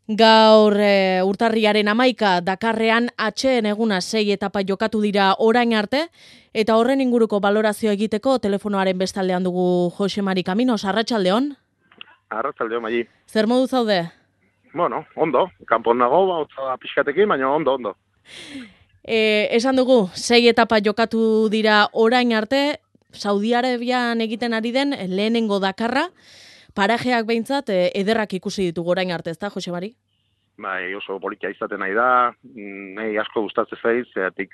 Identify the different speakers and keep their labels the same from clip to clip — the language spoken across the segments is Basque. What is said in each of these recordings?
Speaker 1: Gaur urtarriaren 11 Dakarrean atxeen eguna 6 etapa jokatu dira orain arte, eta horren inguruko balorazio egiteko telefonoaren bestaldean dugu Jose Mari Kaminos. Arratsaldeon.
Speaker 2: Arratsaldeon, Mari.
Speaker 1: Zer modu zaude?
Speaker 2: Bueno, ondo. Kanpon nago, hotza pixkatekin, baina ondo.
Speaker 1: Esan dugu, 6 etapa jokatu dira orain arte, Saudi Arabian egiten ari den lehenengo Dakarra, parajeak behintzat ederrak ikusi ditugu orain arte, ezta, Jose Mari?
Speaker 2: Bai, oso politia izaten nahi da, nahi asko gustatzen zaiz, zeatik,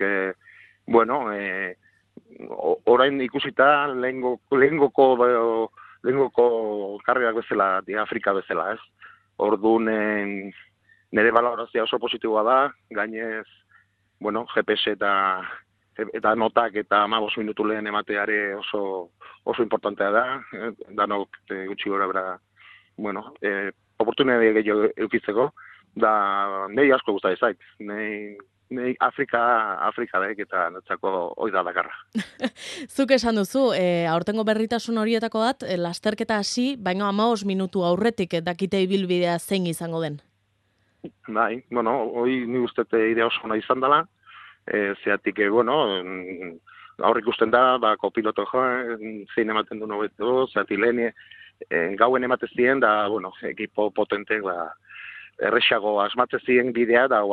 Speaker 2: orain ikusita lehengoko karriak bezala, Afrika bezala, ez? Orduan, nire balorazioa oso positiboa da, gainez, GPS eta notak eta 15 minutu lehen emateare oso importantea da, danok gutxi gora bera, oportunidade gehiago eukitzeko, da nahi asko gustatzen zait, nahi Afrika daik eta netzako hoi da Dakarra.
Speaker 1: Zuk esan duzu, aurtengo berritasun horietako bat, lasterketa hasi, baina 15 minutu aurretik dakite ibilbidea zein izango den.
Speaker 2: Bai, hoi ni ustez idea oso ona izan dela, zeatik, aurre ikusten da, kopiloto zein ematen du hobeto, zeatik lehen gauen ematen ziren, da, ekipo potentek, erresago asmatzen ziren bidea, da,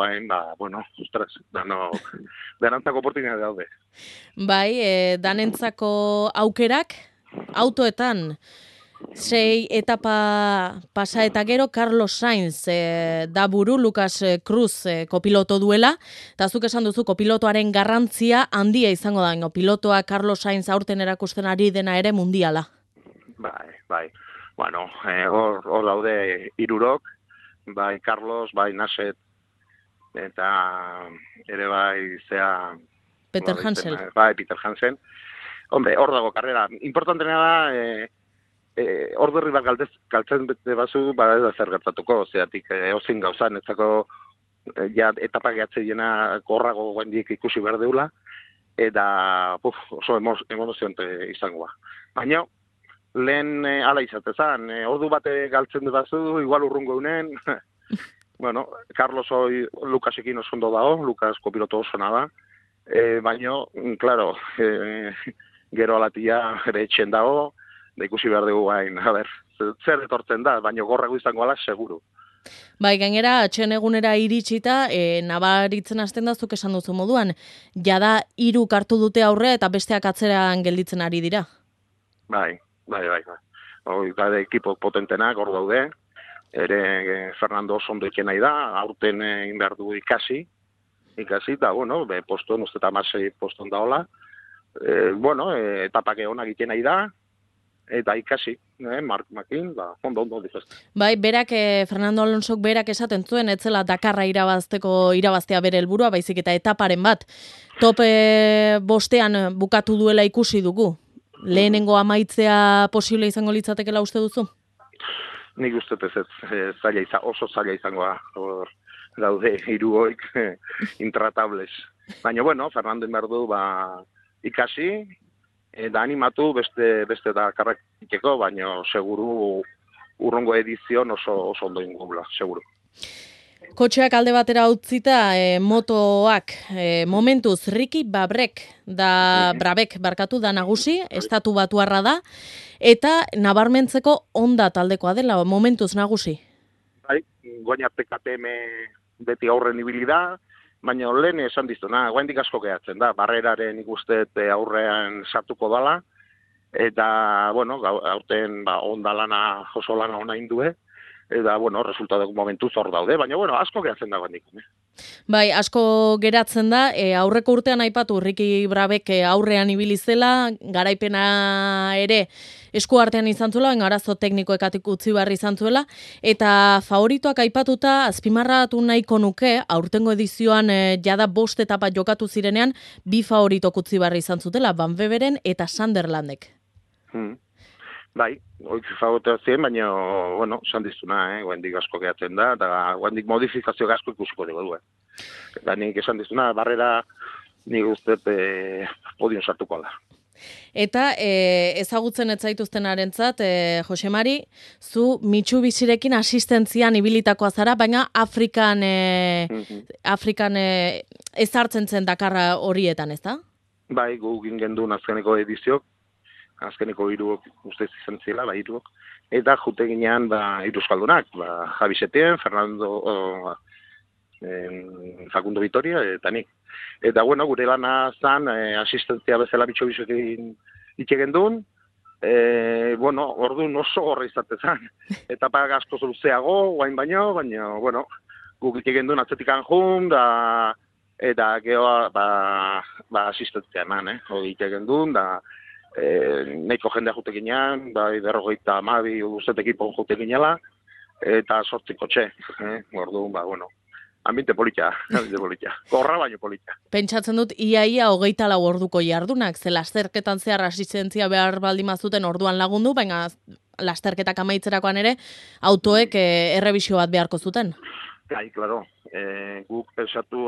Speaker 2: danantzako oportunidade daude.
Speaker 1: Bai, danentzako aukerak, autoetan, 6 etapa pasa eta gero, Carlos Sainz da buru, Lucas Cruz kopiloto duela, eta zuk esan duzu kopilotoaren garrantzia handia izango da, pilotoa Carlos Sainz aurten erakusten ari dena ere mundiala.
Speaker 2: Bai. Hor daude hirurok, bai Carlos, bai Naset, eta ere bai
Speaker 1: Peter Hansel.
Speaker 2: Bai, Peter Hansen. Hombre, hor dago karrera. Importantena da, orderri bat galtzen bete bazu, ez da zer gertatuko, zeatik ozin gauza, netzako etapa gehatzeiena korrago guendik ikusi behar deula, eta oso emozionante izangoa. Baina, lehen ala izatezan, ordu bate galtzen bazu, igual urrungo unen, Carlos hoi Lukasekin oso ondo dago, Lukas kopiloto oso nada, baina, claro, gero alatia ere etxen dago, da ikusi behar dugu gain, zer etortzen da, baina gorrago izango ala, seguru.
Speaker 1: Bai, gainera, atxen egunera iritsita, nabaritzen hasten da zuk esan duzu moduan, jada 3 hartu dute aurrea eta besteak atzeran gelditzen ari dira.
Speaker 2: Bai. Gade ekipo potentenak hor daude, ere Fernando oso ondo iken nahi da, aurten egin behar du ikasi, eta, postuen, uste eta 16 postuen da hola, etapak egonak iken nahi da, eta ikasi, markin, ondo dizazte.
Speaker 1: Bai, Fernando Alonsok berak esaten zuen, etzela Dakarra irabaztea bere helburua, baizik eta etaparen bat. Top bostean bukatu duela ikusi dugu. Lehenengo amaitzea posible izango litzatekela uste duzu?
Speaker 2: Nik uste ez oso zaila izangoa. Daude hiruoik intratables. Baina, Fernando behar du ikasi, eta animatu beste Dakarrak ikeko, baina seguru urrongo edizion oso ondo ingubla, seguru.
Speaker 1: Kotxeak alde batera utzita, motoak, momentuz, Ricky Brabek da nagusi, estatu batuarra da, eta nabarmentzeko Honda taldekoa dela, momentuz nagusi.
Speaker 2: Bai, goinarte KTM beti aurren ibili da, baina lehen esan dizuna, guaindik asko gehatzen da, barreraren ikustet aurrean sartuko dala, eta, aurten Honda lana, oso lana ona indue, eta, resultatu momentuz hor daude, baina, asko geratzen da guandik.
Speaker 1: Bai, asko geratzen da, aurreko urtean aipatu, Ricky Brabek aurrean ibili zela, garaipena ere esku artean izan zuela, arazo teknikoekatik utzi behar izan zuela, eta favoritoak aipatuta, azpimarratu nahiko nuke, aurtengo edizioan jada 5 etapa jokatu zirenean, 2 favoritok utzi behar izan zutela, Van Weberen eta Sunderlandek.
Speaker 2: Bai, hoik favoritea ziren, baina, esan dizuna, guendik asko gehatzen da, eta guendik modifikazio asko ikusiko dugu. Eta nik esan dizuna, barrera nik uste podion sartuko da.
Speaker 1: Eta ezagutzen ez zaituztenarentzat, Jose Mari, zu Mitsubishirekin asistentzian ibilitakoa zara, baina Afrikan ezartzen zen Dakarra horietan, ez da?
Speaker 2: Bai, gu gendun azkeneko ediziok, azkeneko hiruok ustez izan zela, bai hiruok. Eta jute ginean, hiru euskaldunak, Javi Setien, Fernando, Facundo Vitoria, eta nik. Eta, bueno, gure lana zan, asistentzia bezala Mitsubishirekin itxegen duen, bueno, orduan oso gorra izate zen. Eta paga asko luzeago, guain baino, baina, bueno, guk itxegen duen atzetikan jun, eta gehoa, asistentzia eman, hori itxegen duen, nahiko jendea jute ginean, bai, 52 uzet ekipon jute ginela, eta 8 kotxe, orduan, bueno, ambiente polita. Gorra baino polita.
Speaker 1: Pentsatzen dut, iaia 24 orduko jardunak, ze lasterketan zehar asistentzia behar baldin mazuten orduan lagundu, baina lasterketak amaitzerakoan ere, autoek errebisio bat beharko zuten.
Speaker 2: Bai, klaro. Guk pensatu,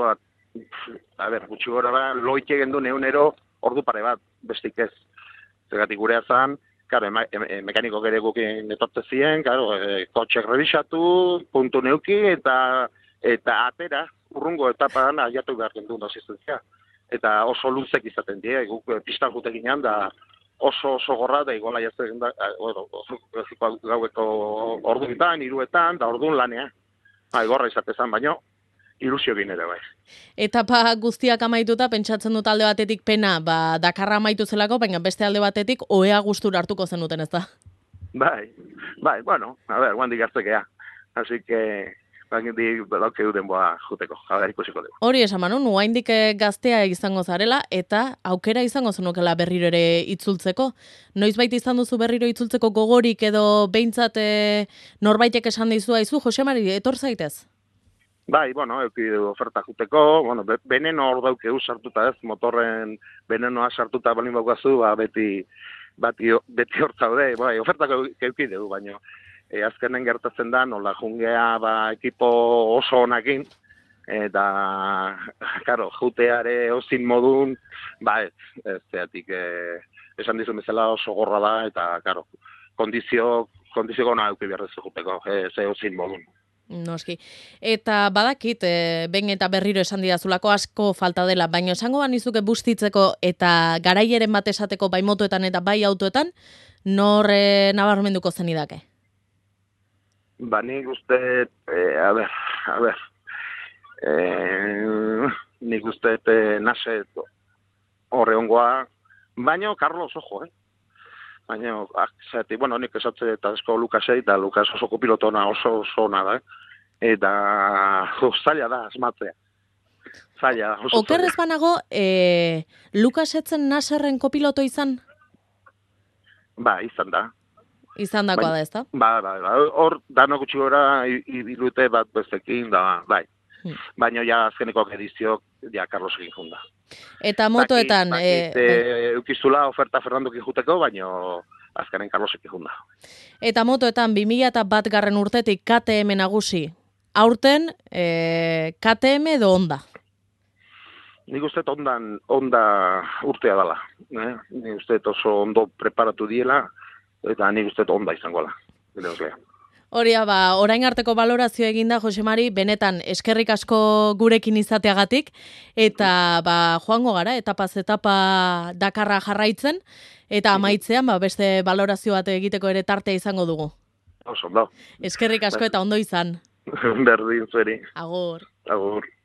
Speaker 2: gutxi gora da, loite gendu neunero ordu pare bat, bestik ez. Zegatik gurea zan, claro, mekaniko gere gukin etortze ziren, claro, kotxek revisatu, puntu neuki, eta atera, urrungo etapan aiatu behar gendu asistentzia. Eta oso luzek izaten die, guk pistan jute ginean, da oso gorra, da iguala jazten da, gaueko orduetan, hiruetan, da orduan lanea. Gorra izatezan, baino, ilusio gine ere bai.
Speaker 1: Etapa guztiak amaituta, pentsatzen dut alde batetik pena, Dakarra amaitu zelako, baina beste alde batetik ohea gustura hartuko zenuten, ez da?
Speaker 2: Bai, bueno, guandik hartzekea. Así que, dauke duden boa juteko, ikusiko dugu.
Speaker 1: Hori esan manu, nuaindik gaztea izango zarela, eta aukera izango zenukela berriro ere itzultzeko. Noizbait izan duzu berriro itzultzeko gogorik edo behintzat norbaitek esan dizua izu, Jose Mari, etor zaitez?
Speaker 2: Bai, bueno, eukidu oferta juteko, bueno, beneno hor daukeu sartuta ez, motorren benenoa sartuta balin baukazu, beti hor zaude, bai, ofertako eukideu, baina azkenen gertatzen da, nola jungea ekipo oso honakin, eta, karo, juteare ozin modun, ez zeatik, esan dizun bezala oso gorra da, eta, karo, kondizio gona euki beharrezu juteko, ze ozin modun.
Speaker 1: Noski. Eta badakit, behin eta berriro esan didazulako asko falta dela, baina esango banizuke bustitzeko eta garaieren bat esateko bai motoetan eta bai autoetan, nor nabarmenduko zenidake?
Speaker 2: Nik uste, nik uste nase horre ongoa, baina Carlos ojo, Baina, bueno, nik esatze eta esko Lukasei, eta Lukas oso kopilotona oso ona da, eta zaila da, asmatzea. Zaila, oso zaila.
Speaker 1: Okerrez banago, Lukas etzen Nasserren kopiloto izan?
Speaker 2: Izan da.
Speaker 1: Izan dakoa da, ez da?
Speaker 2: Hor, dano gutxi gora, irute bat bestekin, da, bai. Baina ja azkeneko ediziok, ja Carlos egin junda.
Speaker 1: Eta motoetan...
Speaker 2: Eukizula oferta Fernandoki juteko, baina azkenen Carlos egin junda.
Speaker 1: Eta motoetan 2001 urtetik KTM nagusi. Aurten, KTM edo Honda?
Speaker 2: Nik uste Honda urtea dela. Nik uste oso ondo preparatu diela, eta nik uste Honda izango da.
Speaker 1: Horia, orain arteko balorazio eginda, Jose Mari, benetan eskerrik asko gurekin izateagatik, eta joango gara, etapaz etapa Dakarra jarraitzen, eta amaitzean beste balorazio bat egiteko ere tartea izango dugu.
Speaker 2: Oso, da.
Speaker 1: Eskerrik asko eta ondo izan.
Speaker 2: Berdin zueri.
Speaker 1: Agur.
Speaker 2: Agur.